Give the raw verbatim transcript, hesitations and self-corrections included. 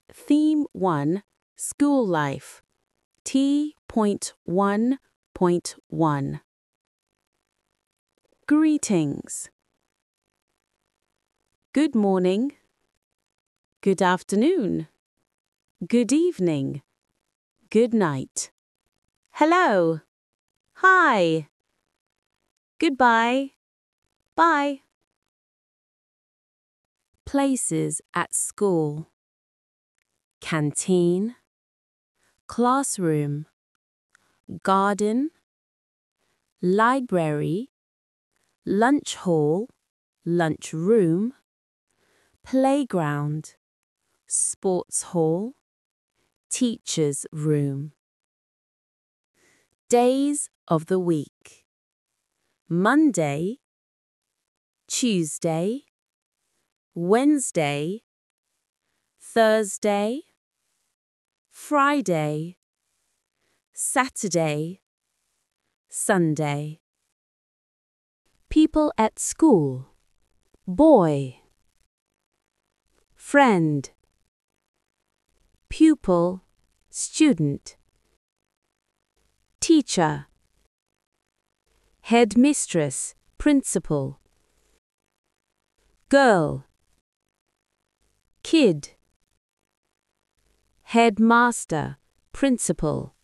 Theme one, School Life. T one point one. Greetings. Good morning. Good afternoon. Good evening. Good night. Hello. Hi. Goodbye. Bye. Places at school. Canteen. Classroom. Garden. Library. Lunch hall. Lunch room. Playground. Sports hall. Teacher's room. Days of the week. Monday. Tuesday. Wednesday. Thursday. Friday. Saturday. Sunday. People at school. Boy. Friend. Pupil, student. Teacher. Headmistress, principal. Girl. Kid. Headmaster, principal.